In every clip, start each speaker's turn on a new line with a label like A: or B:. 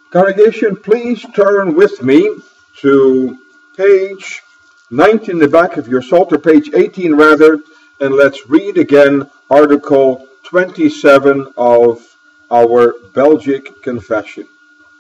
A: Congregation, please turn with me to page 19 in the back of your Psalter, page 18 rather, and let's read again Article 27 of our Belgic Confession.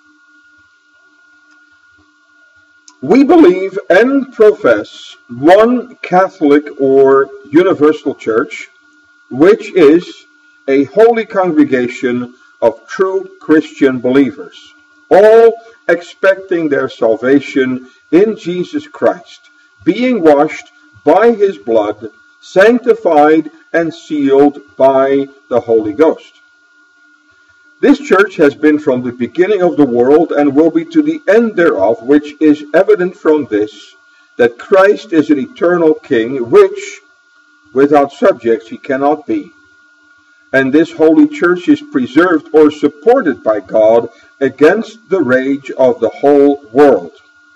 A: We believe and profess one Catholic or universal church, which is a holy congregation of true Christian believers, all expecting their salvation in Jesus Christ, being washed by his blood, sanctified and sealed by the Holy Ghost. This church has been from the beginning of the world and will be to the end thereof, which is evident from this, that Christ is an eternal King, which without subjects he cannot be. And this holy church is preserved or supported by God against the rage of the whole world,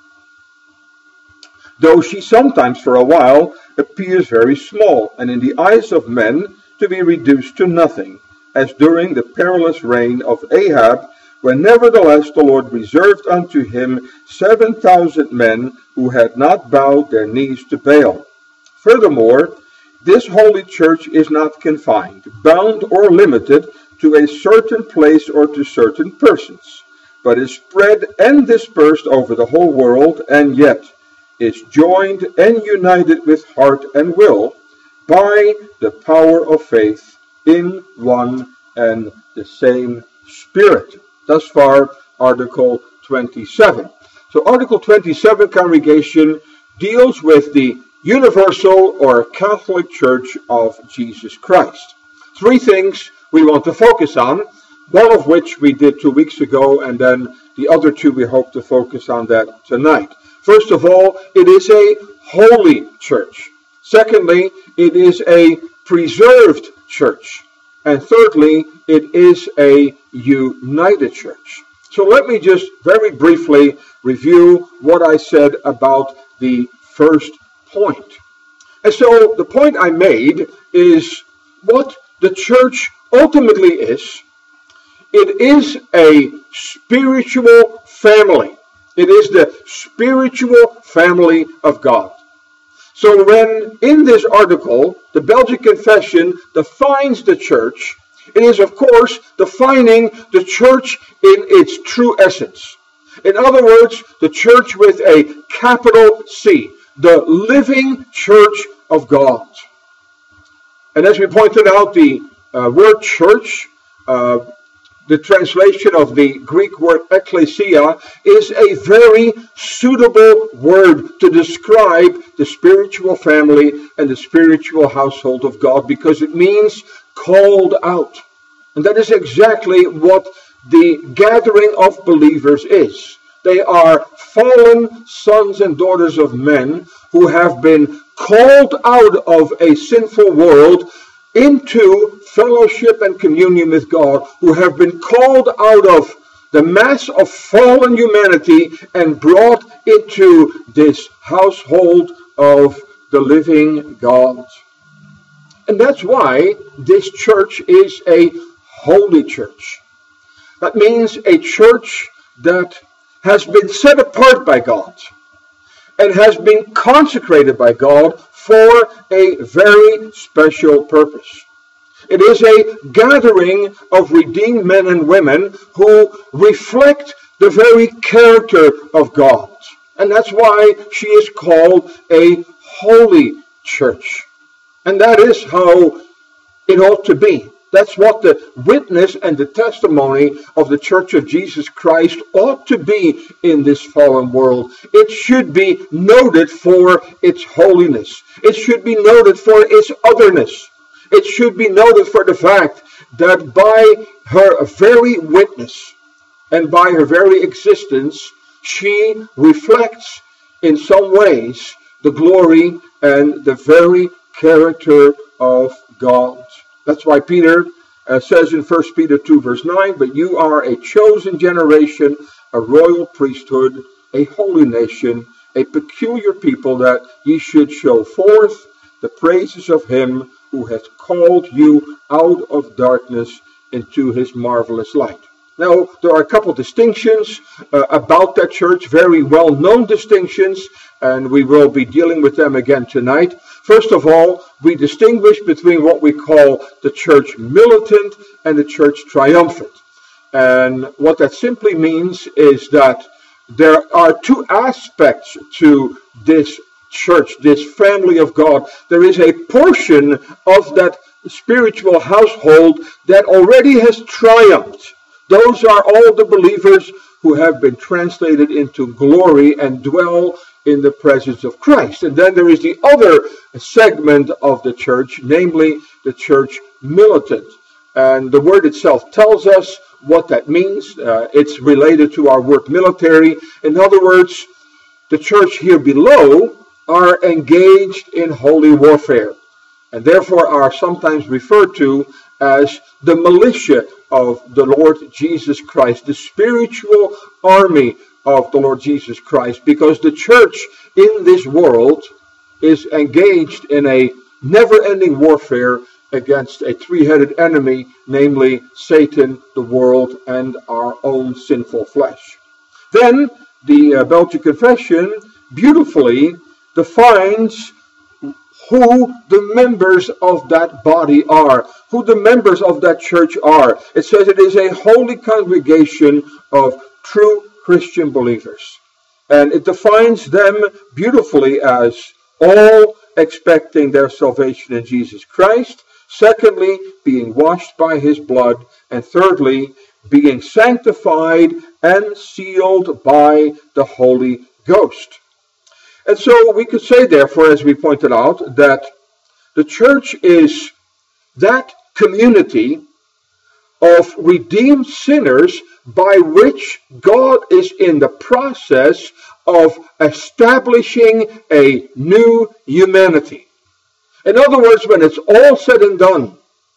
A: though she sometimes for a while appears very small, and in the eyes of men to be reduced to nothing, as during the perilous reign of Ahab, when nevertheless the Lord reserved unto him 7,000 men who had not bowed their knees to Baal. Furthermore, this holy church is not confined, bound, or limited to a certain place or to certain persons, but is spread and dispersed over the whole world, and yet is joined and united with heart and will by the power of faith in one and the same Spirit. Thus far, Article 27. So Article 27, congregation, deals with the universal or Catholic Church of Jesus Christ. Three things we want to focus on, one of which we did 2 weeks ago, and then the other two we hope to focus on that tonight. First of all, it is a holy church. Secondly, it is a preserved church. And thirdly, it is a united church. So let me just very briefly review what I said about the first point. And so the point I made is what the church ultimately is. It is a spiritual family. It is the spiritual family of God. So when in this article, the Belgic Confession defines the church, it is of course defining the church in its true essence. In other words, the church with a capital C, the living church of God. And as we pointed out, the word church, the translation of the Greek word ekklesia, is a very suitable word to describe the spiritual family and the spiritual household of God, because it means called out. And that is exactly what the gathering of believers is. They are fallen sons and daughters of men who have been called out of a sinful world into fellowship and communion with God, who have been called out of the mass of fallen humanity and brought into this household of the living God. And that's why this church is a holy church. That means a church that has been set apart by God and has been consecrated by God for a very special purpose. It is a gathering of redeemed men and women who reflect the very character of God. And that's why she is called a holy church. And that is how it ought to be. That's what the witness and the testimony of the Church of Jesus Christ ought to be in this fallen world. It should be noted for its holiness. It should be noted for its otherness. It should be noted for the fact that by her very witness and by her very existence, she reflects in some ways the glory and the very character of God. That's why Peter says in 1 Peter 2 verse 9, but you are a chosen generation, a royal priesthood, a holy nation, a peculiar people, that ye should show forth the praises of him who has called you out of darkness into his marvelous light. Now, there are a couple distinctions about that church, very well-known distinctions, and we will be dealing with them again tonight. First of all, we distinguish between what we call the church militant and the church triumphant. And what that simply means is that there are two aspects to this church, this family of God. There is a portion of that spiritual household that already has triumphed. Those are all the believers who have been translated into glory and dwell in the presence of Christ. And then there is the other segment of the church, namely the church militant. And the word itself tells us what that means. It's related to our word military. In other words, the church here below are engaged in holy warfare, and therefore are sometimes referred to as the militia of the Lord Jesus Christ, the spiritual army of the Lord Jesus Christ, because the church in this world is engaged in a never-ending warfare against a three-headed enemy, namely Satan, the world, and our own sinful flesh. Then the Belgian Confession beautifully defines who the members of that body are, who the members of that church are. It says it is a holy congregation of true Christian believers. And it defines them beautifully as all expecting their salvation in Jesus Christ. Secondly, being washed by his blood. And thirdly, being sanctified and sealed by the Holy Ghost. And so we could say, therefore, as we pointed out, that the church is that community of redeemed sinners by which God is in the process of establishing a new humanity. In other words, when it's all said and done,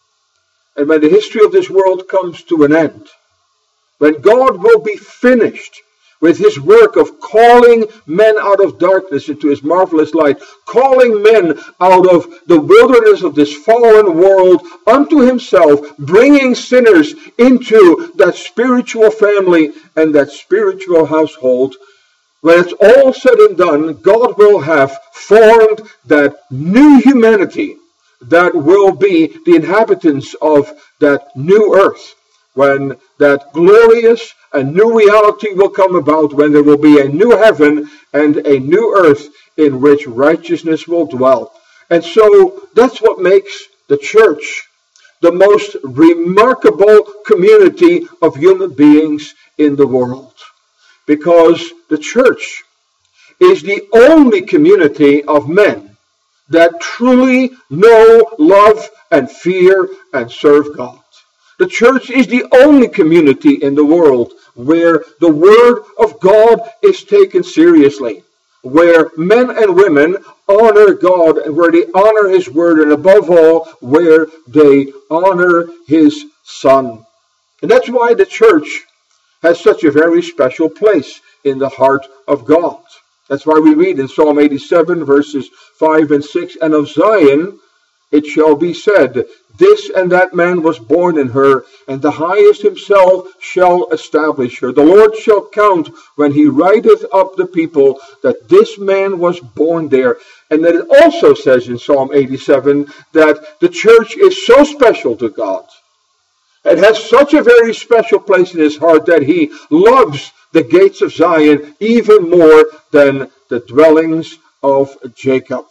A: and when the history of this world comes to an end, when God will be finished with his work of calling men out of darkness into his marvelous light, calling men out of the wilderness of this fallen world unto himself, bringing sinners into that spiritual family and that spiritual household. When it's all said and done, God will have formed that new humanity that will be the inhabitants of that new earth, when that glorious and new reality will come about, when there will be a new heaven and a new earth in which righteousness will dwell. And so that's what makes the church the most remarkable community of human beings in the world. Because the church is the only community of men that truly know, love, and fear and serve God. The church is the only community in the world where the word of God is taken seriously, where men and women honor God and where they honor his word, and above all, where they honor his Son. And that's why the church has such a very special place in the heart of God. That's why we read in Psalm 87, verses 5 and 6, and of Zion it shall be said, this and that man was born in her, and the highest himself shall establish her. The Lord shall count when he writeth up the people that this man was born there. And then it also says in Psalm 87 that the church is so special to God. It has such a very special place in his heart that he loves the gates of Zion even more than the dwellings of Jacob.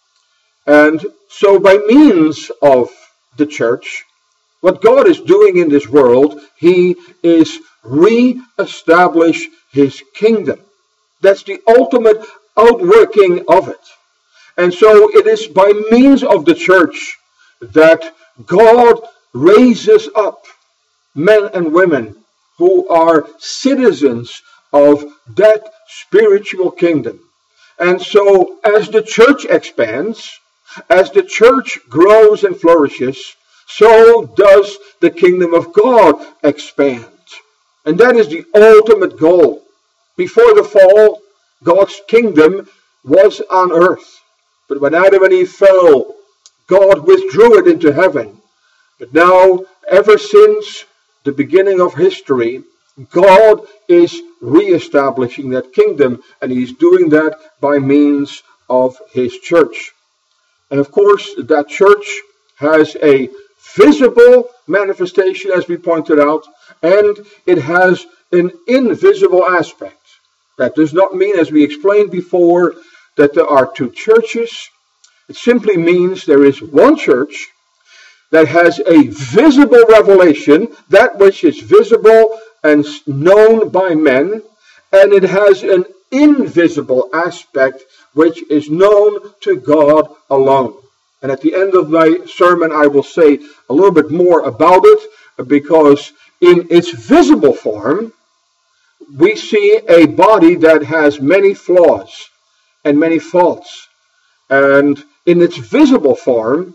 A: And so by means of the church, what God is doing in this world, he is re-establish his kingdom. That's the ultimate outworking of it. And so it is by means of the church that God raises up men and women who are citizens of that spiritual kingdom. And so as the church expands, as the church grows and flourishes, so does the kingdom of God expand. And that is the ultimate goal. Before the fall, God's kingdom was on earth. But when Adam and Eve fell, God withdrew it into heaven. But now, ever since the beginning of history, God is reestablishing that kingdom, and he's doing that by means of his church. And of course, that church has a visible manifestation, as we pointed out, and it has an invisible aspect. That does not mean, as we explained before, that there are two churches. It simply means there is one church that has a visible revelation, that which is visible and known by men, and it has an invisible aspect which is known to God alone. And at the end of my sermon, I will say a little bit more about it, because in its visible form, we see a body that has many flaws and many faults. And in its visible form,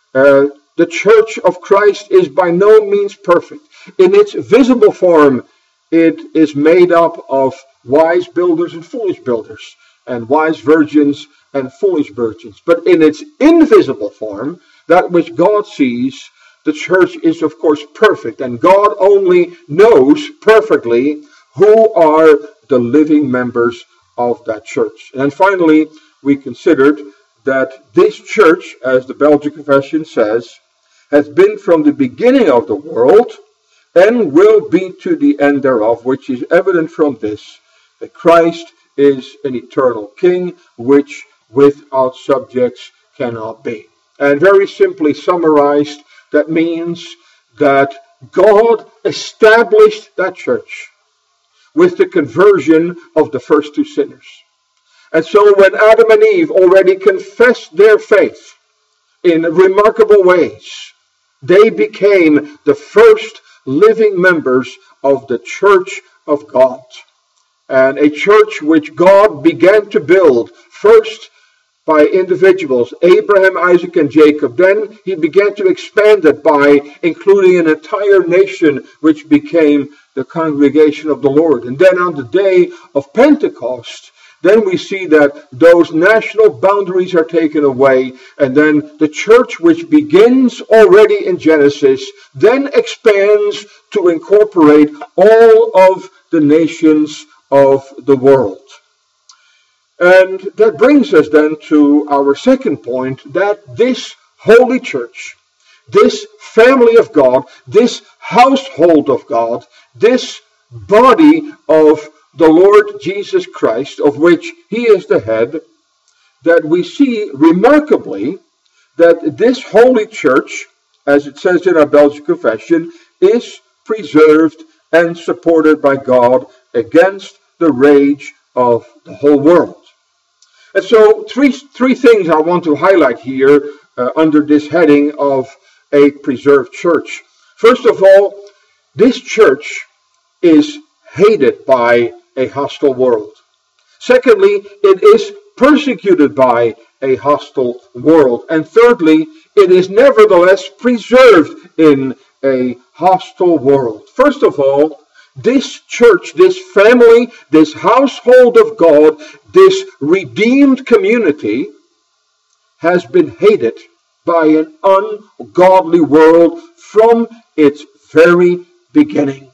A: the church of Christ is by no means perfect. In its visible form, it is made up of wise builders and foolish builders, and wise virgins and foolish virgins. But in its invisible form, that which God sees, the church is of course perfect, and God only knows perfectly who are the living members of that church. And finally, we considered that this church, as the Belgian Confession says, has been from the beginning of the world and will be to the end thereof, which is evident from this, that Christ is an eternal king, which without subjects cannot be. And very simply summarized, that means that God established that church with the conversion of the first two sinners. And so when Adam and Eve already confessed their faith in remarkable ways, they became the first living members of the church of God. And a church which God began to build first by individuals, Abraham, Isaac, and Jacob. Then he began to expand it by including an entire nation, which became the congregation of the Lord. And then on the day of Pentecost, then we see that those national boundaries are taken away, and then the church, which begins already in Genesis, then expands to incorporate all of the nations of the world. And that brings us then to our second point, that this holy church, this family of God, this household of God, this body of the Lord Jesus Christ, of which he is the head, that we see remarkably that this holy church, as it says in our Belgian Confession, is preserved and supported by God against the rage of the whole world. And so three things I want to highlight here under this heading of a preserved church. First of all, this church is hated by a hostile world. Secondly, it is persecuted by a hostile world. And thirdly, it is nevertheless preserved in a hostile world. First of all, this church, this family, this household of God, this redeemed community has been hated by an ungodly world from its very beginning.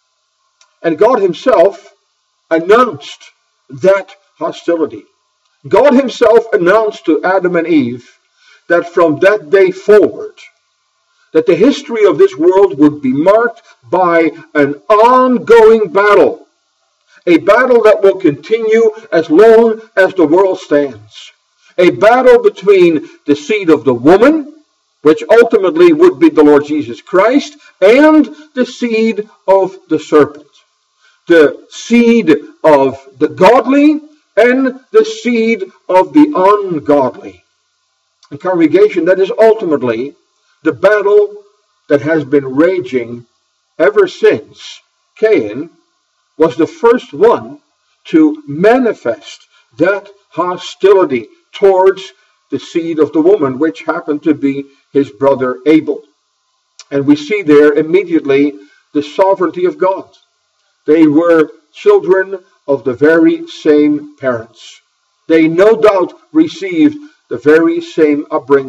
A: And God himself announced that hostility. God himself announced to Adam and Eve that from that day forward, that the history of this world would be marked by an ongoing battle. A battle that will continue as long as the world stands. A battle between the seed of the woman, which ultimately would be the Lord Jesus Christ, and the seed of the serpent. The seed of the godly and the seed of the ungodly. And congregation, that is ultimately the battle that has been raging ever since Cain was the first one to manifest that hostility towards the seed of the woman, which happened to be his brother Abel. And we see there immediately the sovereignty of God. They were children of the very same parents. They no doubt received the very same upbringing.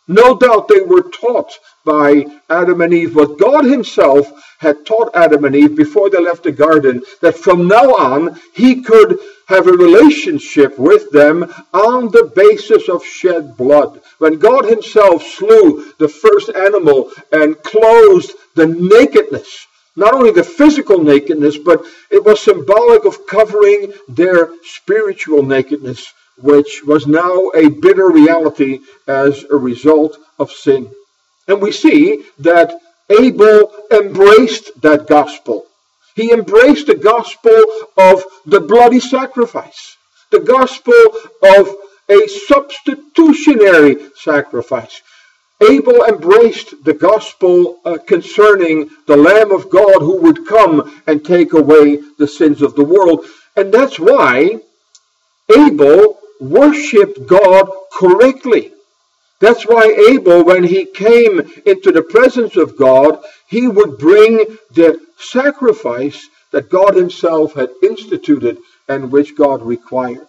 A: No doubt they were taught by Adam and Eve what God himself had taught Adam and Eve before they left the garden, that from now on he could have a relationship with them on the basis of shed blood. When God himself slew the first animal and clothed the nakedness, not only the physical nakedness, but it was symbolic of covering their spiritual nakedness, which was now a bitter reality as a result of sin. And we see that Abel embraced that gospel. He embraced the gospel of the bloody sacrifice, the gospel of a substitutionary sacrifice. Abel embraced the gospel concerning the Lamb of God who would come and take away the sins of the world. And that's why Abel worshipped God correctly. That's why Abel, when he came into the presence of God, he would bring the sacrifice that God himself had instituted and which God required.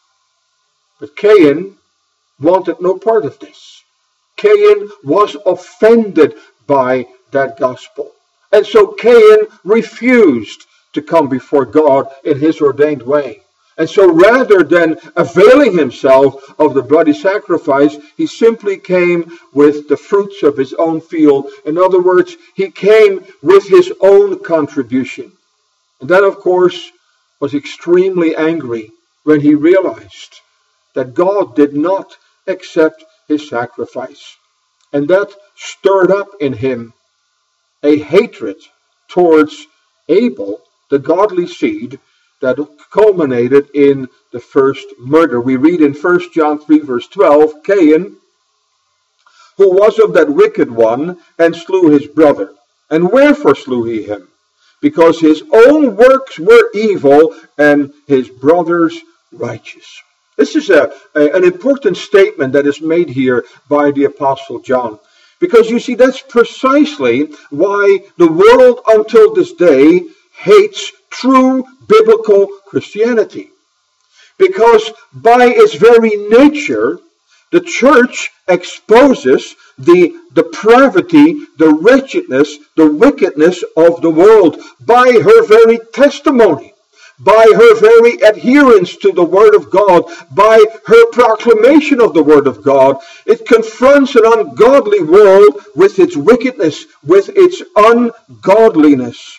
A: But Cain wanted no part of this. Cain was offended by that gospel. And so Cain refused to come before God in his ordained way. And so rather than availing himself of the bloody sacrifice, he simply came with the fruits of his own field. In other words, he came with his own contribution. And that, of course, was extremely angry when he realized that God did not accept his sacrifice. And that stirred up in him a hatred towards Abel, the godly seed, that culminated in the first murder. We read in 1 John 3 verse 12, Cain, who was of that wicked one, and slew his brother. And wherefore slew he him? Because his own works were evil, and his brother's righteous. This is an important statement that is made here by the Apostle John. Because you see, that's precisely why the world until this day hates true biblical Christianity. Because by its very nature, the church exposes the depravity, the wretchedness, the wickedness of the world by her very testimony, by her very adherence to the Word of God, by her proclamation of the Word of God. It confronts an ungodly world with its wickedness, with its ungodliness.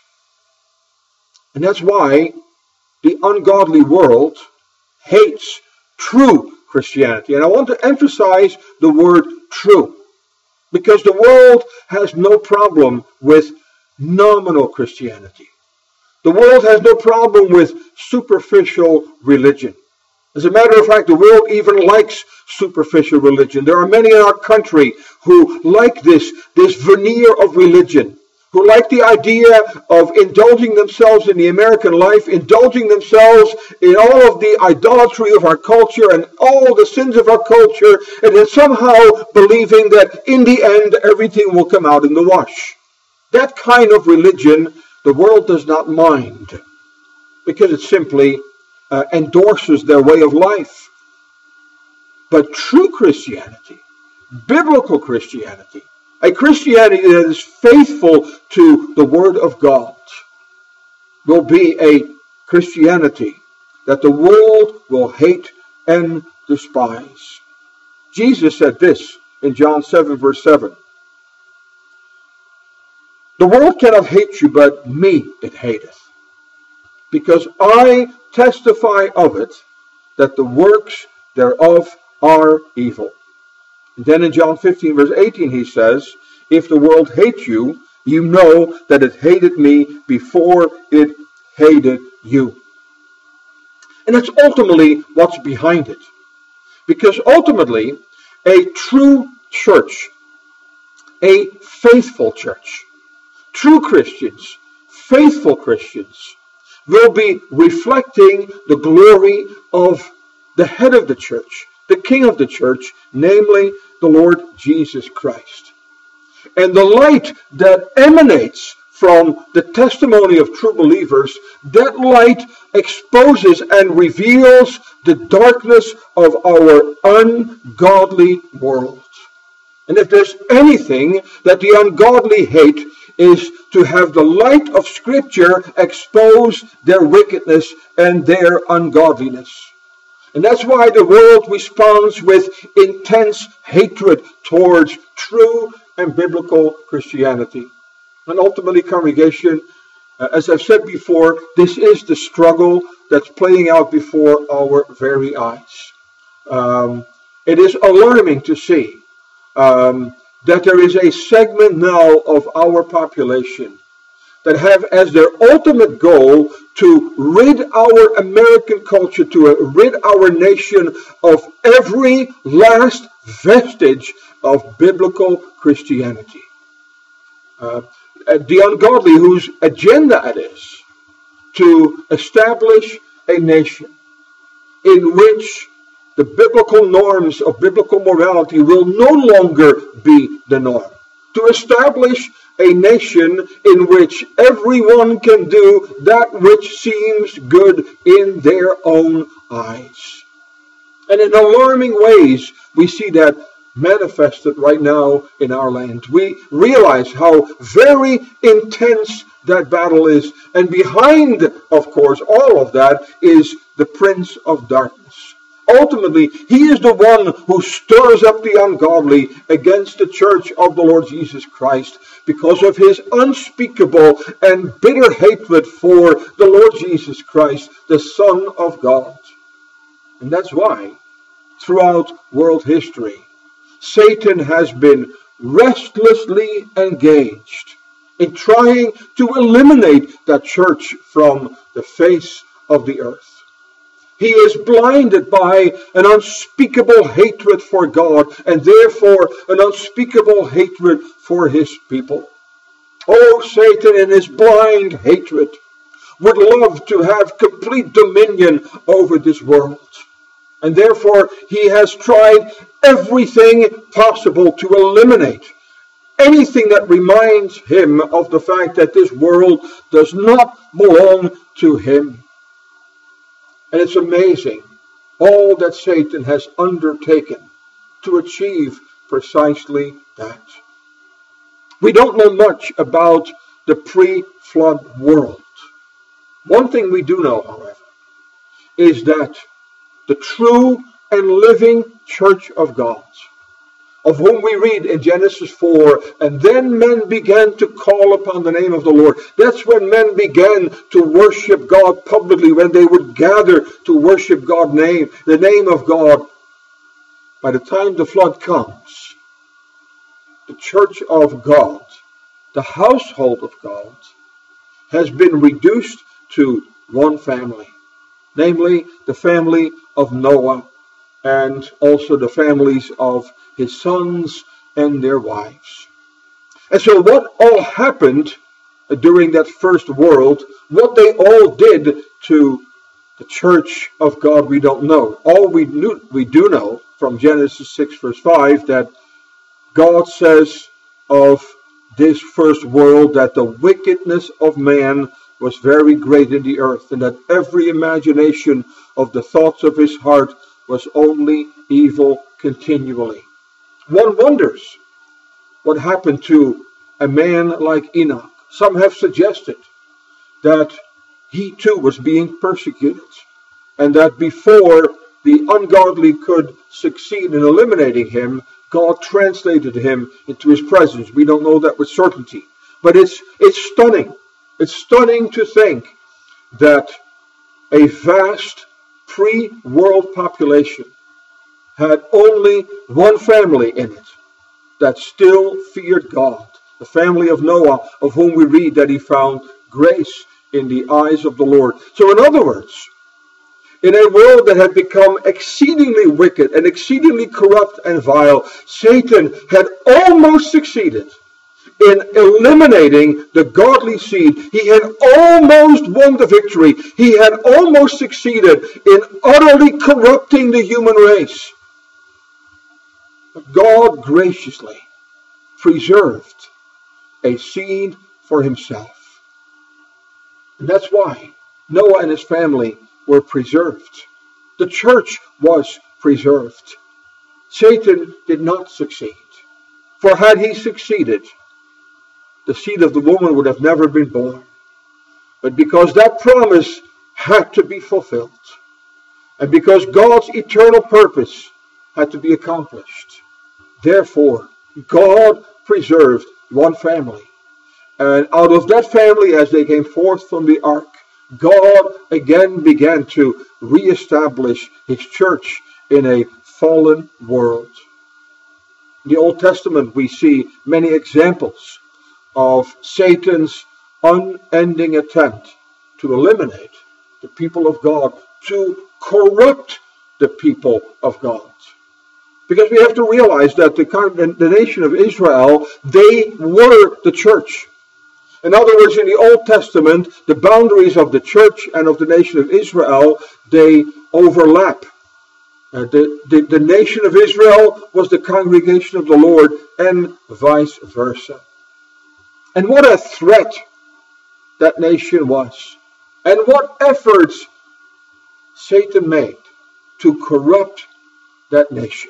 A: And that's why the ungodly world hates true Christianity. And I want to emphasize the word true, because the world has no problem with nominal Christianity. The world has no problem with superficial religion. As a matter of fact, the world even likes superficial religion. There are many in our country who like this veneer of religion, who like the idea of indulging themselves in the American life, indulging themselves in all of the idolatry of our culture and all the sins of our culture, and then somehow believing that in the end everything will come out in the wash. That kind of religion the world does not mind, because it simply endorses their way of life. But true Christianity, biblical Christianity, a Christianity that is faithful to the Word of God, will be a Christianity that the world will hate and despise. Jesus said this in John 7 verse 7. The world cannot hate you, but me it hateth, because I testify of it, that the works thereof are evil. And then in John 15 verse 18 he says, if the world hates you, you know that it hated me before it hated you. And that's ultimately what's behind it. Because ultimately, a true church, a faithful church, true Christians, faithful Christians, will be reflecting the glory of the head of the church, the King of the church, namely the Lord Jesus Christ. And the light that emanates from the testimony of true believers, that light exposes and reveals the darkness of our ungodly world. And if there's anything that the ungodly hate, is to have the light of Scripture expose their wickedness and their ungodliness. And that's why the world responds with intense hatred towards true and biblical Christianity. And ultimately, congregation, as I've said before, this is the struggle that's playing out before our very eyes. It is alarming to see that there is a segment now of our population that have as their ultimate goal to rid our American culture, to rid our nation of every last vestige of biblical Christianity. The ungodly, whose agenda it is to establish a nation in which the biblical norms of biblical morality will no longer be the norm. To establish a nation in which everyone can do that which seems good in their own eyes. And in alarming ways, we see that manifested right now in our land. We realize how very intense that battle is. And behind, of course, all of that is the Prince of Darkness. Ultimately, he is the one who stirs up the ungodly against the church of the Lord Jesus Christ because of his unspeakable and bitter hatred for the Lord Jesus Christ, the Son of God. And that's why, throughout world history, Satan has been restlessly engaged in trying to eliminate that church from the face of the earth. He is blinded by an unspeakable hatred for God and therefore an unspeakable hatred for his people. Oh, Satan in his blind hatred would love to have complete dominion over this world. And therefore he has tried everything possible to eliminate anything that reminds him of the fact that this world does not belong to him. And it's amazing all that Satan has undertaken to achieve precisely that. We don't know much about the pre-flood world. One thing we do know, however, is that the true and living church of God, of whom we read in Genesis 4, and then men began to call upon the name of the Lord. That's when men began to worship God publicly, when they would gather to worship God's name, the name of God. By the time the flood comes, the church of God, the household of God, has been reduced to one family, namely the family of Noah and also the families of his sons and their wives. And so what all happened during that first world, what they all did to the church of God, we don't know. All we do know from Genesis 6 verse 5 that God says of this first world that the wickedness of man was very great in the earth, and that every imagination of the thoughts of his heart was only evil continually. One wonders what happened to a man like Enoch. Some have suggested that he too was being persecuted, and that before the ungodly could succeed in eliminating him, God translated him into his presence. We don't know that with certainty, but it's stunning. It's stunning to think that a vast pre-world population had only one family in it that still feared God, the family of Noah, of whom we read that he found grace in the eyes of the Lord. So in other words, in a world that had become exceedingly wicked and exceedingly corrupt and vile, Satan had almost succeeded in eliminating the godly seed. He had almost won the victory. He had almost succeeded in utterly corrupting the human race. But God graciously preserved a seed for himself. And that's why Noah and his family were preserved. The church was preserved. Satan did not succeed. For had he succeeded, the seed of the woman would have never been born. But because that promise had to be fulfilled, and because God's eternal purpose had to be accomplished, therefore God preserved one family. And out of that family, as they came forth from the ark, God again began to reestablish his church in a fallen world. In the Old Testament, we see many examples of Satan's unending attempt to eliminate the people of God, to corrupt the people of God. Because we have to realize that the nation of Israel, they were the church. In other words, in the Old Testament, the boundaries of the church and of the nation of Israel, they overlap. The nation of Israel was the congregation of the Lord, and vice versa. And what a threat that nation was. And what efforts Satan made to corrupt that nation.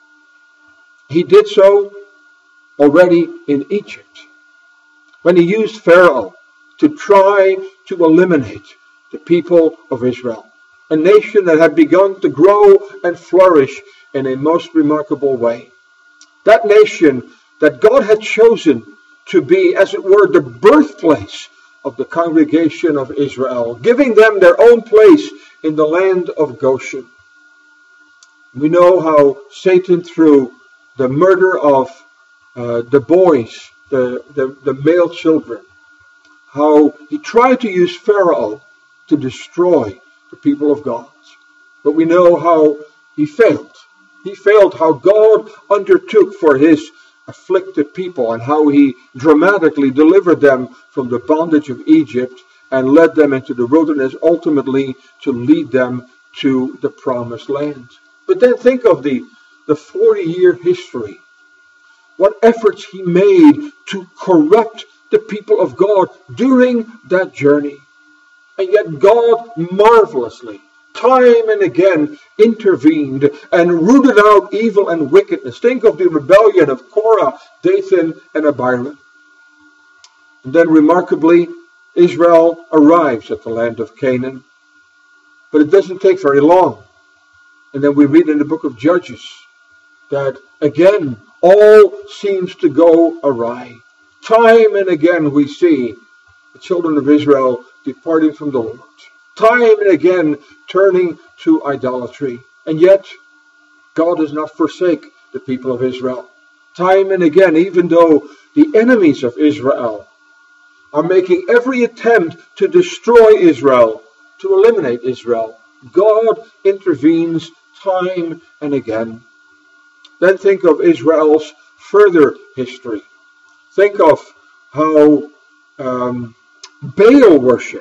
A: He did so already in Egypt, when he used Pharaoh to try to eliminate the people of Israel, a nation that had begun to grow and flourish in a most remarkable way. That nation that God had chosen to be, as it were, the birthplace of the congregation of Israel, giving them their own place in the land of Goshen. We know how Satan, through the murder of the boys, the male children, how he tried to use Pharaoh to destroy the people of God. But we know how he failed. He failed, how God undertook for his afflicted people, and how he dramatically delivered them from the bondage of Egypt and led them into the wilderness, ultimately to lead them to the promised land. But then think of the 40-year history. What efforts he made to corrupt the people of God during that journey. And yet God marvelously, time and again, intervened and rooted out evil and wickedness. Think of the rebellion of Korah, Dathan, and Abiram. And then remarkably, Israel arrives at the land of Canaan. But it doesn't take very long. And then we read in the book of Judges that again, all seems to go awry. Time and again we see the children of Israel departing from the Lord. Time and again turning to idolatry. And yet, God does not forsake the people of Israel. Time and again, even though the enemies of Israel are making every attempt to destroy Israel, to eliminate Israel, God intervenes time and again. Then think of Israel's further history. Think of how Baal worship,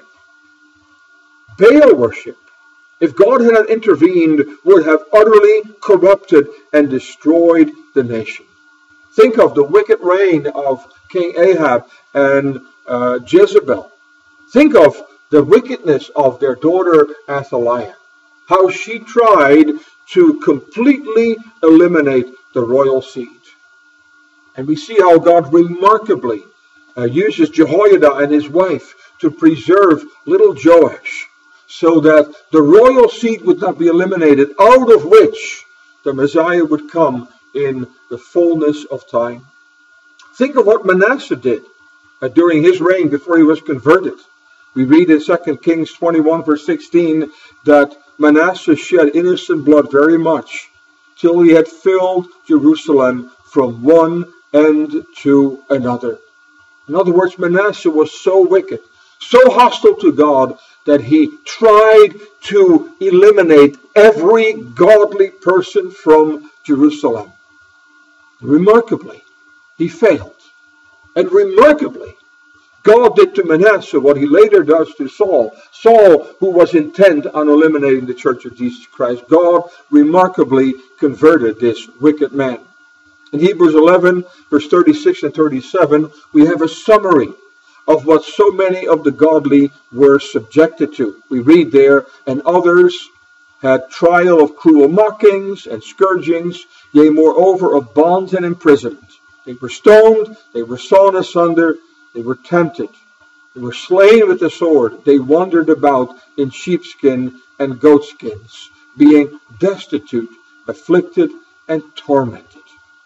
A: if God had not intervened, would have utterly corrupted and destroyed the nation. Think of the wicked reign of King Ahab and Jezebel. Think of the wickedness of their daughter Athaliah, how she tried to completely eliminate the royal seed. And we see how God remarkably uses Jehoiada and his wife to preserve little Joash, so that the royal seed would not be eliminated, out of which the Messiah would come in the fullness of time. Think of what Manasseh did during his reign before he was converted. We read in 2 Kings 21 verse 16 that Manasseh shed innocent blood very much, till he had filled Jerusalem from one end to another. In other words, Manasseh was so wicked, so hostile to God, that he tried to eliminate every godly person from Jerusalem. Remarkably, he failed. And remarkably, God did to Manasseh what he later does to Saul. Saul, who was intent on eliminating the church of Jesus Christ. God remarkably converted this wicked man. In Hebrews 11, verse 36 and 37, we have a summary of what so many of the godly were subjected to. We read there, and others had trial of cruel mockings and scourgings, yea, moreover, of bonds and imprisonment. They were stoned, they were sawn asunder, they were tempted, they were slain with the sword, they wandered about in sheepskin and goatskins, being destitute, afflicted, and tormented.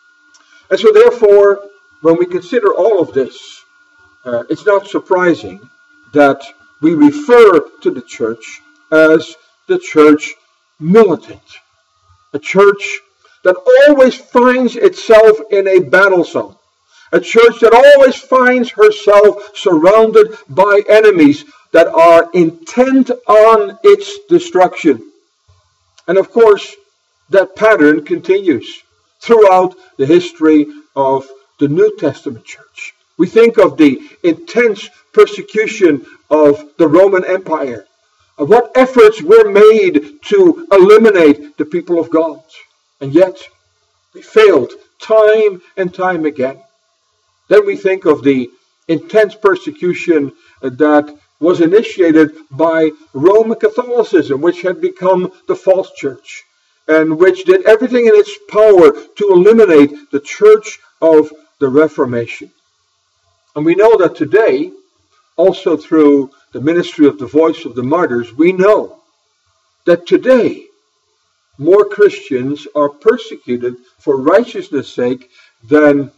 A: And so therefore, when we consider all of this, it's not surprising that we refer to the church as the church militant. A church that always finds itself in a battle zone. A church that always finds herself surrounded by enemies that are intent on its destruction. And of course, that pattern continues throughout the history of the New Testament church. We think of the intense persecution of the Roman Empire, of what efforts were made to eliminate the people of God. And yet, they failed time and time again. Then we think of the intense persecution that was initiated by Roman Catholicism, which had become the false church, and which did everything in its power to eliminate the church of the Reformation. And we know that today, also through the ministry of the Voice of the Martyrs, we know that today more Christians are persecuted for righteousness' sake than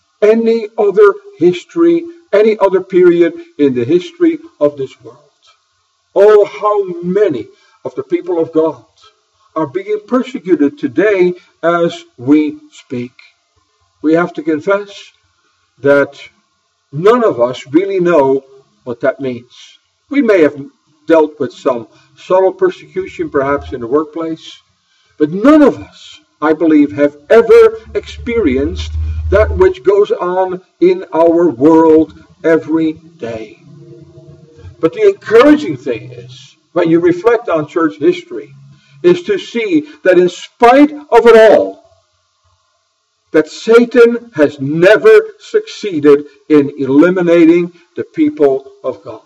A: any other history, any other period in the history of this world. Oh, how many of the people of God are being persecuted today as we speak. We have to confess that none of us really know what that means. We may have dealt with some subtle persecution, perhaps in the workplace, but none of us, I believe, have ever experienced that which goes on in our world every day. But the encouraging thing is, when you reflect on church history, is to see that in spite of it all, that Satan has never succeeded in eliminating the people of God.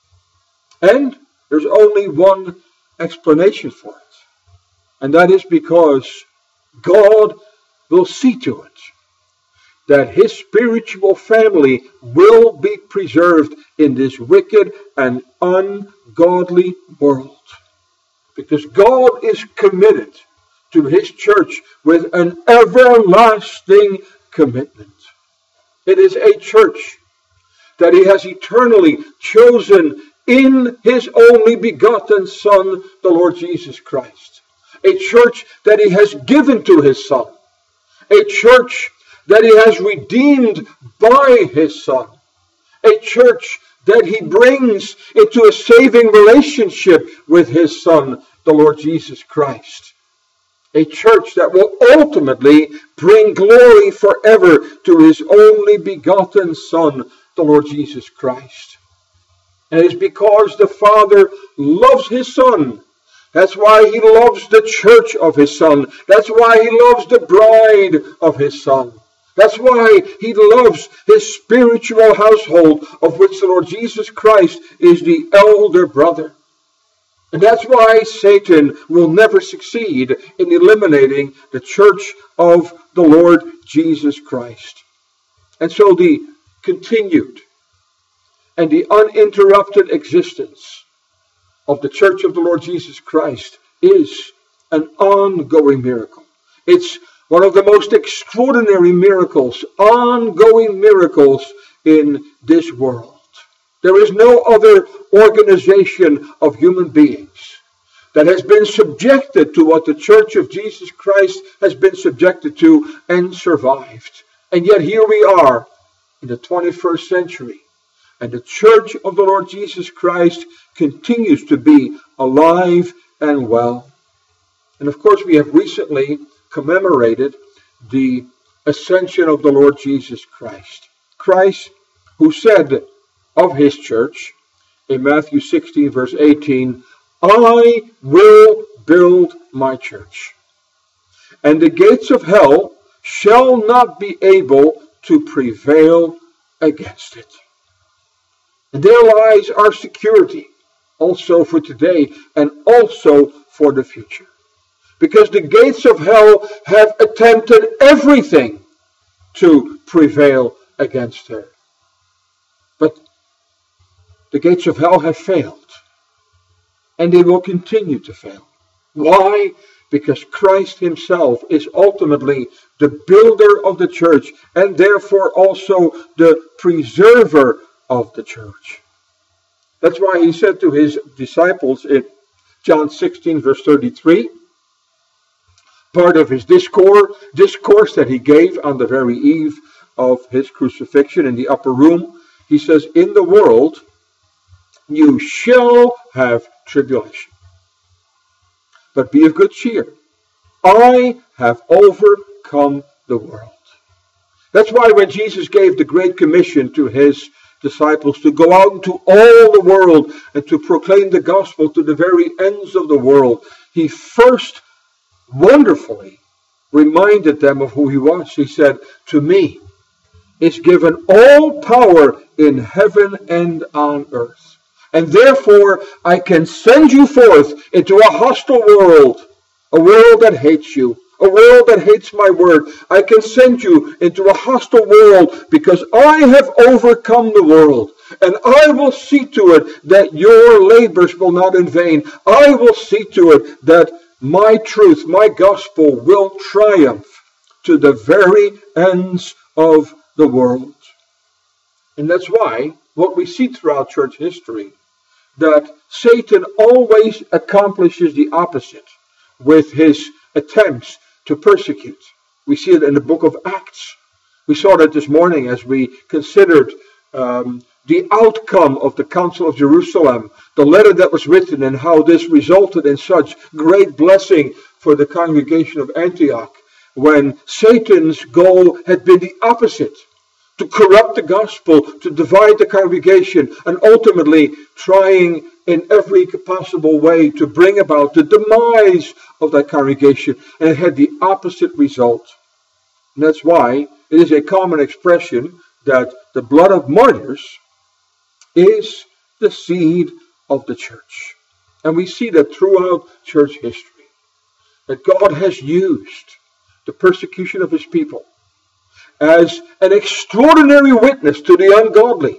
A: And there's only one explanation for it. And that is because God will see to it that his spiritual family will be preserved in this wicked and ungodly world. Because God is committed to his church with an everlasting commitment. It is a church that he has eternally chosen in his only begotten Son, the Lord Jesus Christ. A church that he has given to his Son. A church that he has redeemed by his Son. A church that he brings into a saving relationship with his Son, the Lord Jesus Christ. A church that will ultimately bring glory forever to his only begotten Son, the Lord Jesus Christ. And it's because the Father loves his Son. That's why he loves the church of his Son. That's why he loves the bride of his Son. That's why he loves his spiritual household, of which the Lord Jesus Christ is the elder brother. And that's why Satan will never succeed in eliminating the church of the Lord Jesus Christ. And so the continued and the uninterrupted existence of the church of the Lord Jesus Christ is an ongoing miracle. It's one of the most extraordinary miracles, ongoing miracles in this world. There is no other organization of human beings that has been subjected to what the Church of Jesus Christ has been subjected to and survived. And yet here we are in the 21st century, and the Church of the Lord Jesus Christ continues to be alive and well. And of course, we have recently commemorated the ascension of the Lord Jesus Christ. Christ, who said of his church in Matthew 16 verse 18, I will build my church, and the gates of hell shall not be able to prevail against it. And there lies our security, also for today and also for the future. Because the gates of hell have attempted everything to prevail against her. But the gates of hell have failed, and they will continue to fail. Why? Because Christ himself is ultimately the builder of the church, and therefore also the preserver of the church. That's why he said to his disciples in John 16, verse 33, part of his discourse that he gave on the very eve of his crucifixion in the upper room, he says, in the world you shall have tribulation, but be of good cheer. I have overcome the world. That's why when Jesus gave the Great Commission to his disciples to go out into all the world and to proclaim the gospel to the very ends of the world, he first wonderfully reminded them of who he was. He said, to me is given all power in heaven and on earth. And therefore I can send you forth into a hostile world, a world that hates you, a world that hates my word. I can send you into a hostile world because I have overcome the world. And I will see to it that your labors will not in vain. I will see to it that my truth, my gospel will triumph to the very ends of the world. And that's why what we see throughout church history, that Satan always accomplishes the opposite with his attempts to persecute. We see it in the book of Acts. We saw that this morning as we considered the outcome of the Council of Jerusalem, the letter that was written, and how this resulted in such great blessing for the congregation of Antioch, when Satan's goal had been the opposite, to corrupt the gospel, to divide the congregation, and ultimately trying in every possible way to bring about the demise of that congregation. And it had the opposite result. And that's why it is a common expression that the blood of martyrs is the seed of the church. And we see that throughout church history, that God has used the persecution of his people as an extraordinary witness to the ungodly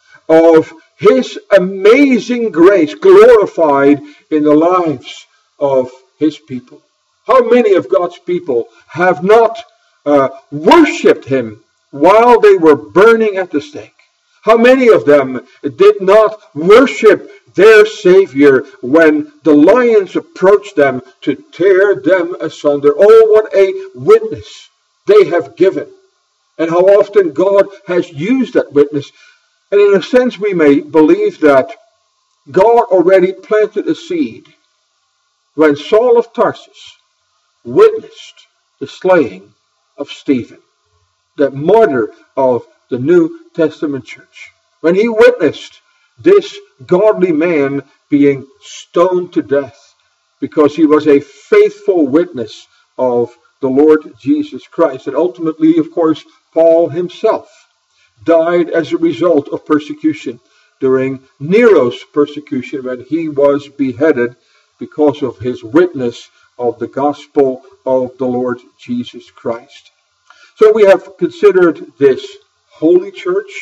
A: of his amazing grace glorified in the lives of his people. How many of God's people have not worshipped him while they were burning at the stake? How many of them did not worship their Savior when the lions approached them to tear them asunder? Oh, what a witness they have given. And how often God has used that witness. And in a sense, we may believe that God already planted a seed when Saul of Tarsus witnessed the slaying of Stephen, the martyr of the New Testament church. When he witnessed this godly man being stoned to death because he was a faithful witness of the Lord Jesus Christ. And ultimately, of course, Paul himself died as a result of persecution during Nero's persecution when he was beheaded because of his witness of the gospel of the Lord Jesus Christ. So we have considered this holy church,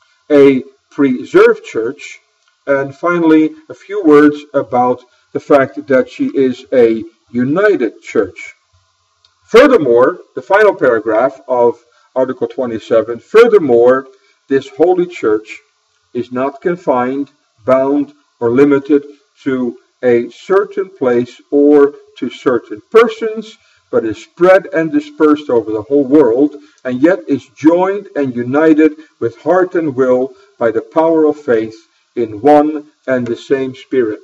A: a preserved church, and finally a few words about the fact that she is a united church. Furthermore, the final paragraph of Article 27, furthermore, this holy church is not confined, bound, or limited to a certain place or to certain persons, but is spread and dispersed over the whole world, and yet is joined and united with heart and will by the power of faith in one and the same Spirit.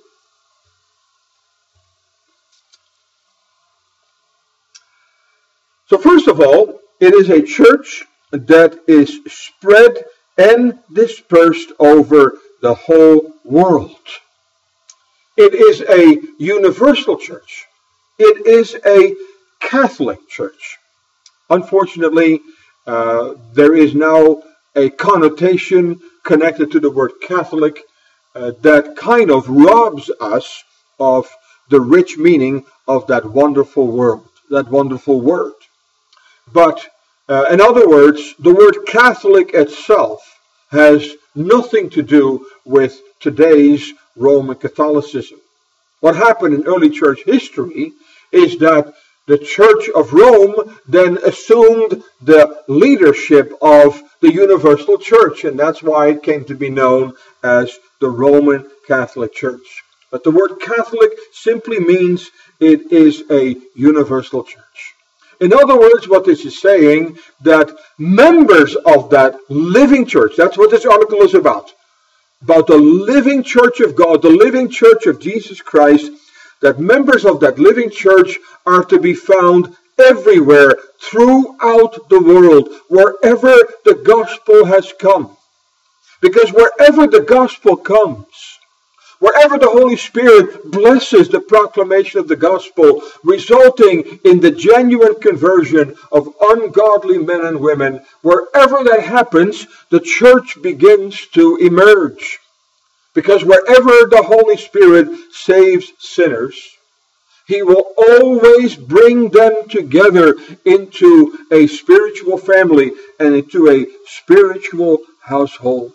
A: So first of all, it is a church that is spread and dispersed over the whole world. It is a universal church. It is a Catholic church. Unfortunately, there is now a connotation connected to the word Catholic that kind of robs us of the rich meaning of that wonderful word. But In other words, the word Catholic itself has nothing to do with today's Roman Catholicism. What happened in early church history is that the Church of Rome then assumed the leadership of the universal church, and that's why it came to be known as the Roman Catholic Church. But the word Catholic simply means it is a universal church. In other words, what this is saying, that members of that living church, that's what this article is about the living church of God, the living church of Jesus Christ, that members of that living church are to be found everywhere throughout the world, wherever the gospel has come. Because wherever the gospel comes, wherever the Holy Spirit blesses the proclamation of the gospel, resulting in the genuine conversion of ungodly men and women, wherever that happens, the church begins to emerge. Because wherever the Holy Spirit saves sinners, He will always bring them together into a spiritual family and into a spiritual household.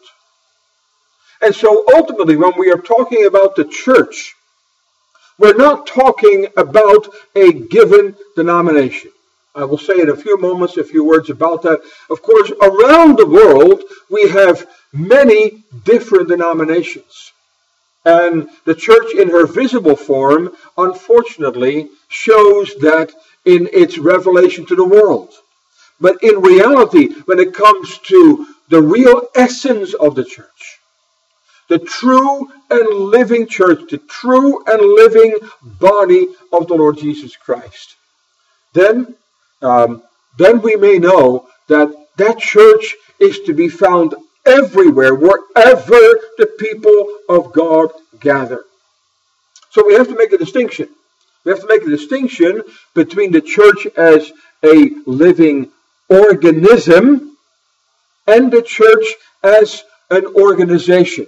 A: And so ultimately, when we are talking about the church, we're not talking about a given denomination. I will say in a few moments a few words about that. Of course, around the world, we have many different denominations. And the church in her visible form, unfortunately, shows that in its revelation to the world. But in reality, when it comes to the real essence of the church, the true and living church, the true and living body of the Lord Jesus Christ, then we may know that that church is to be found everywhere, wherever the people of God gather. So we have to make a distinction. We have to make a distinction between the church as a living organism and the church as an organization.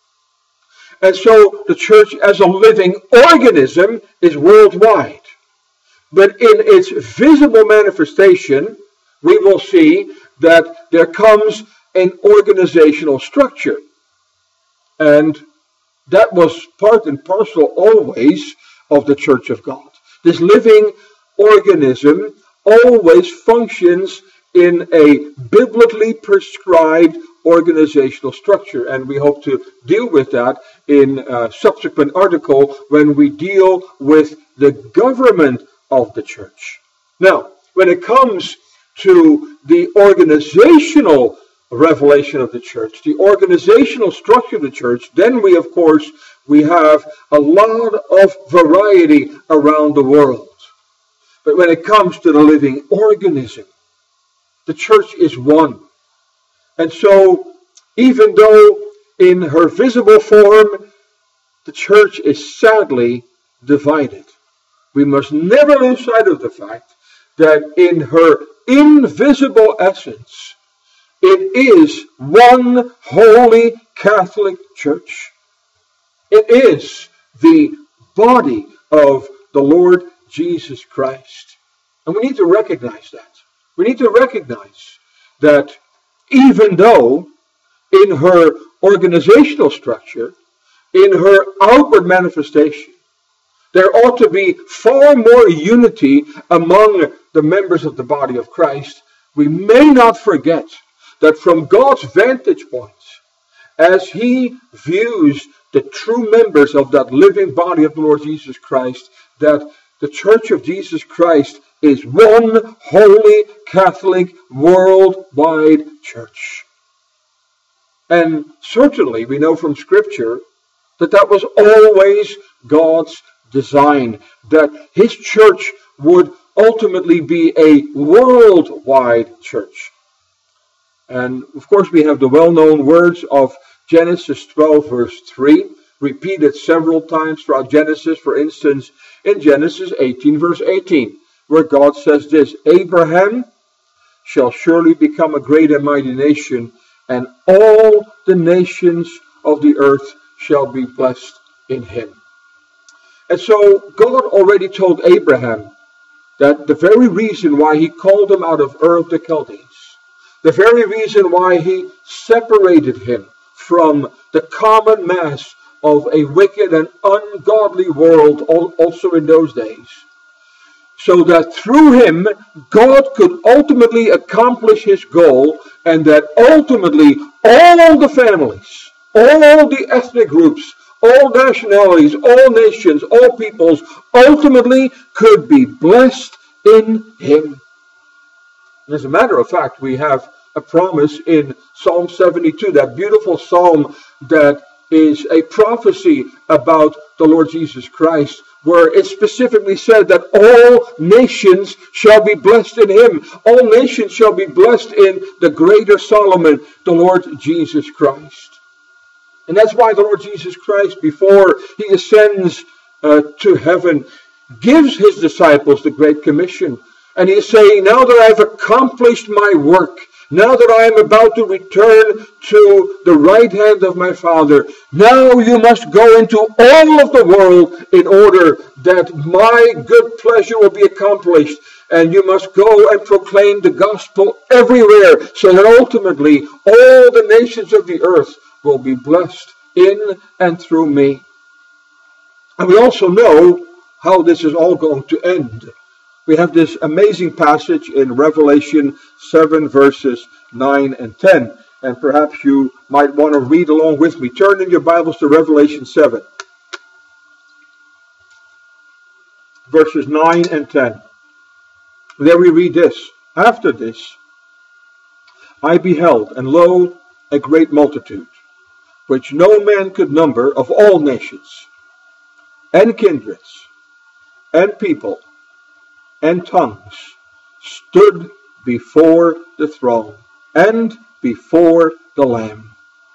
A: And so the church as a living organism is worldwide. But in its visible manifestation, we will see that there comes an organizational structure. And that was part and parcel always of the Church of God. This living organism always functions in a biblically prescribed organizational structure. And we hope to deal with that in a subsequent article when we deal with the government of the church. Now, when it comes to the organizational revelation of the church, the organizational structure of the church, then we have a lot of variety around the world. But when it comes to the living organism, the church is one. And so, even though in her visible form, the church is sadly divided, we must never lose sight of the fact that in her invisible essence, it is one holy Catholic Church. It is the body of the Lord Jesus Christ. And we need to recognize that. We need to recognize that even though in her organizational structure, in her outward manifestation, there ought to be far more unity among the members of the body of Christ, we may not forget that from God's vantage point, as He views the true members of that living body of the Lord Jesus Christ, that the Church of Jesus Christ is one holy Catholic worldwide church. And certainly we know from Scripture that that was always God's design, that His church would ultimately be a worldwide church. And of course we have the well-known words of Genesis 12 verse 3, repeated several times throughout Genesis. For instance, in Genesis 18 verse 18, where God says this: Abraham shall surely become a great and mighty nation, and all the nations of the earth shall be blessed in him. And so God already told Abraham that the very reason why he called him out of Ur of the Chaldees, the very reason why he separated him from the common mass of a wicked and ungodly world also in those days, so that through him God could ultimately accomplish his goal, and that ultimately all the families, all the ethnic groups, all nationalities, all nations, all peoples ultimately could be blessed in him. And as a matter of fact, we have a promise in Psalm 72, that beautiful psalm that is a prophecy about the Lord Jesus Christ, where it specifically said that all nations shall be blessed in him. All nations shall be blessed in the greater Solomon, the Lord Jesus Christ. And that's why the Lord Jesus Christ, before he ascends to heaven, gives his disciples the Great Commission. And he is saying, now that I've accomplished my work, now that I am about to return to the right hand of my Father, now you must go into all of the world in order that my good pleasure will be accomplished. And you must go and proclaim the gospel everywhere, so that ultimately all the nations of the earth will be blessed in and through me. And we also know how this is all going to end. We have this amazing passage in Revelation 7 verses 9 and 10. And perhaps you might want to read along with me. Turn in your Bibles to Revelation 7. Verses 9 and 10. There we read this. After this, I beheld, and lo, a great multitude, which no man could number, of all nations, and kindreds, and people, and tongues, stood before the throne, and before the Lamb,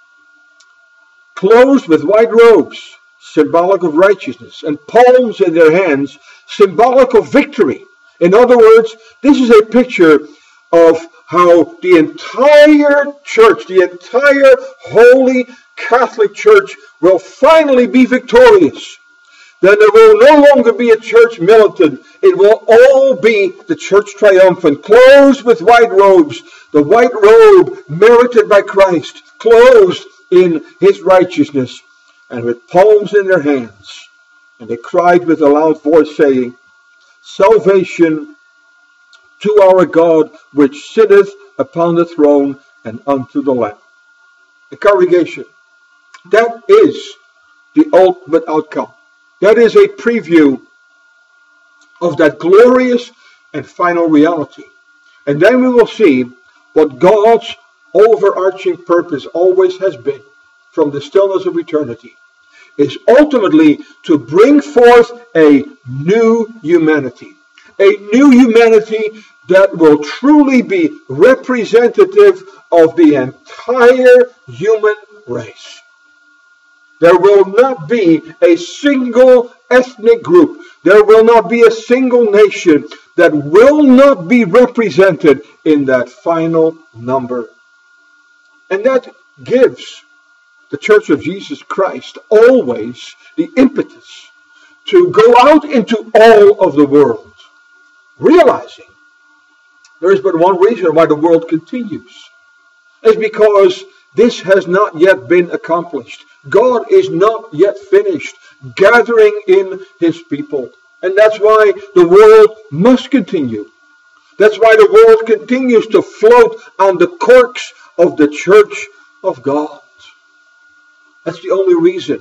A: clothed with white robes, symbolic of righteousness, and palms in their hands, symbolic of victory. In other words, this is a picture of how the entire church, the entire holy Catholic Church will finally be victorious. Then there will no longer be a church militant. It will all be the church triumphant, clothed with white robes, the white robe merited by Christ, clothed in his righteousness, and with palms in their hands. And they cried with a loud voice, saying, Salvation to our God, which sitteth upon the throne, and unto the Lamb. The congregation, that is the ultimate outcome. That is a preview of that glorious and final reality. And then we will see what God's overarching purpose always has been from the stillness of eternity, is ultimately to bring forth a new humanity. A new humanity that will truly be representative of the entire human race. There will not be a single ethnic group. There will not be a single nation that will not be represented in that final number. And that gives the Church of Jesus Christ always the impetus to go out into all of the world, realizing there is but one reason why the world continues. It's because this has not yet been accomplished. God is not yet finished gathering in his people. And that's why the world must continue. That's why the world continues to float on the corks of the church of God. That's the only reason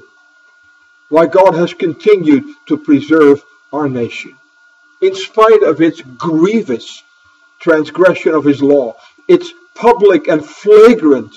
A: why God has continued to preserve our nation. In spite of its grievous transgression of his law, its public and flagrant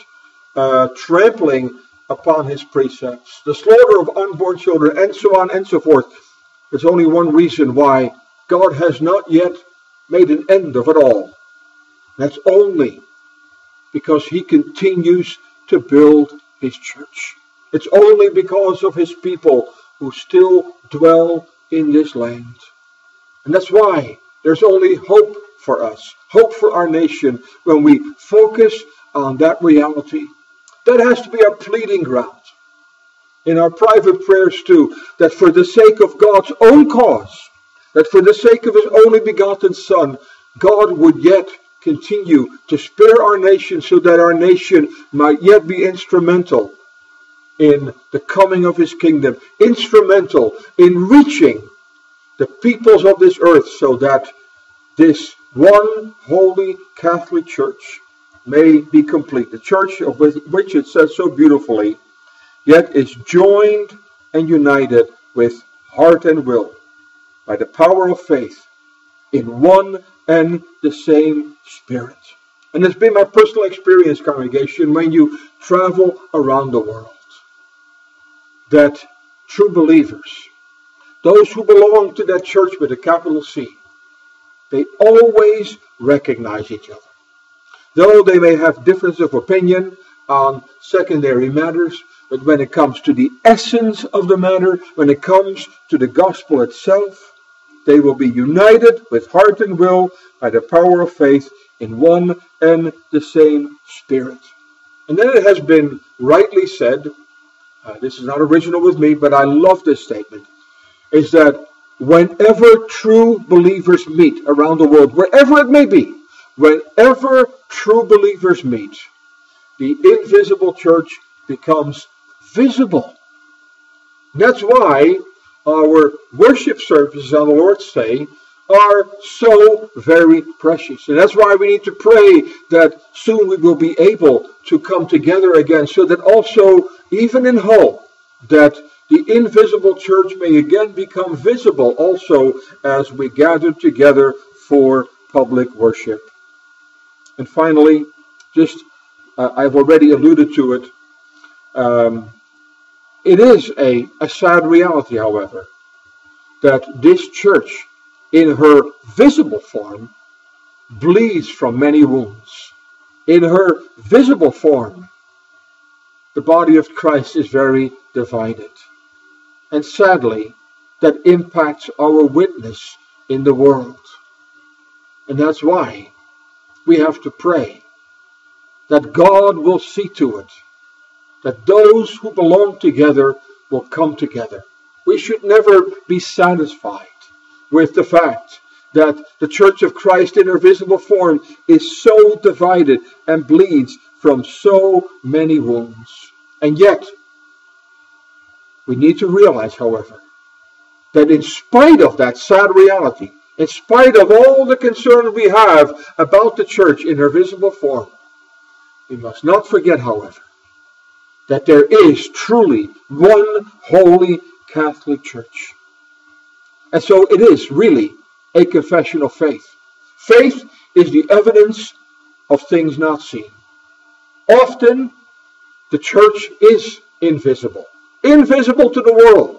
A: trampling upon his precepts, the slaughter of unborn children, and so on and so forth. There's only one reason why God has not yet made an end of it all. That's only because he continues to build his church. It's only because of his people who still dwell in this land. And that's why there's only hope for us, hope for our nation, when we focus on that reality. That has to be our pleading ground in our private prayers too, that for the sake of God's own cause, that for the sake of his only begotten Son, God would yet continue to spare our nation so that our nation might yet be instrumental in the coming of his kingdom, instrumental in reaching the peoples of this earth so that this one holy Catholic Church may be complete. The church of which it says so beautifully, yet is joined and united with heart and will by the power of faith in one and the same Spirit. And it's been my personal experience, congregation, when you travel around the world, that true believers, those who belong to that church with a capital C, they always recognize each other. Though they may have difference of opinion on secondary matters, but when it comes to the essence of the matter, when it comes to the gospel itself, they will be united with heart and will by the power of faith in one and the same Spirit. And then it has been rightly said, this is not original with me, but I love this statement, is that whenever true believers meet around the world, wherever it may be, whenever true believers meet, the invisible church becomes visible. That's why our worship services on the Lord's Day are so very precious. And that's why we need to pray that soon we will be able to come together again, so that also, even in Hull, that the invisible church may again become visible also as we gather together for public worship. And finally, I've already alluded to it. It is a sad reality, however, that this church, in her visible form, bleeds from many wounds. In her visible form, the body of Christ is very divided. And sadly, that impacts our witness in the world. And that's why we have to pray that God will see to it that those who belong together will come together. We should never be satisfied with the fact that the Church of Christ in her visible form is so divided and bleeds from so many wounds. And yet, we need to realize, however, that in spite of that sad reality, in spite of all the concern we have about the church in her visible form, we must not forget, however, that there is truly one holy Catholic Church. And so it is really a confession of faith. Faith is the evidence of things not seen. Often, the church is invisible to the world,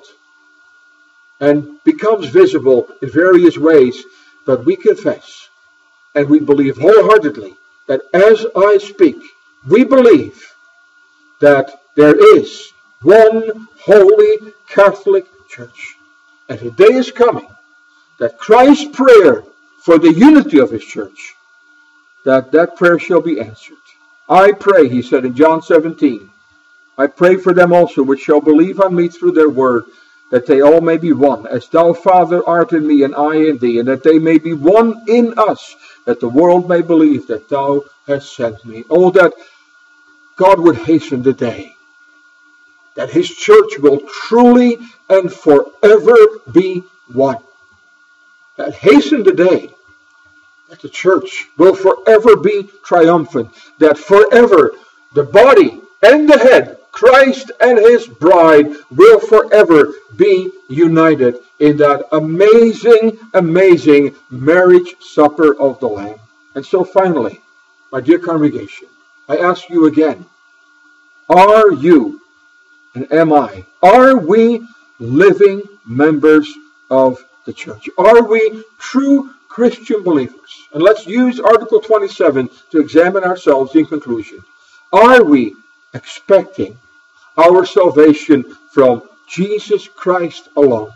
A: and becomes visible in various ways. But we confess, and we believe wholeheartedly, that as I speak, we believe that there is one holy Catholic Church. And the day is coming that Christ's prayer for the unity of his church, that prayer shall be answered. I pray, he said in John 17, I pray for them also which shall believe on me through their word, that they all may be one, as thou, Father, art in me and I in thee, and that they may be one in us, that the world may believe that thou hast sent me. Oh, that God would hasten the day that his church will truly and forever be one. That hasten the day that the church will forever be triumphant, that forever the body and the head, Christ and his bride, will forever be united in that amazing, amazing marriage supper of the Lamb. And so finally, my dear congregation, I ask you again, are you and am I, are we living members of the church? Are we true Christian believers? And let's use Article 27 to examine ourselves in conclusion. Are we expecting our salvation from Jesus Christ alone?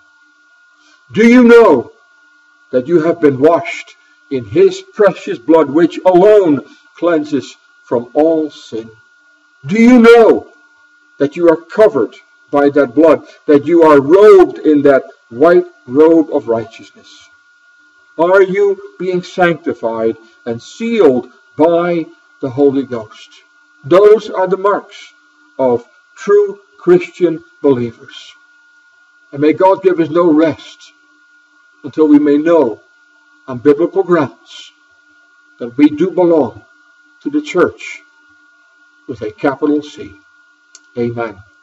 A: Do you know that you have been washed in his precious blood, which alone cleanses from all sin? Do you know that you are covered by that blood, that you are robed in that white robe of righteousness? Are you being sanctified and sealed by the Holy Ghost? Those are the marks of true Christian believers. And may God give us no rest until we may know on biblical grounds that we do belong to the church with a capital C. Amen.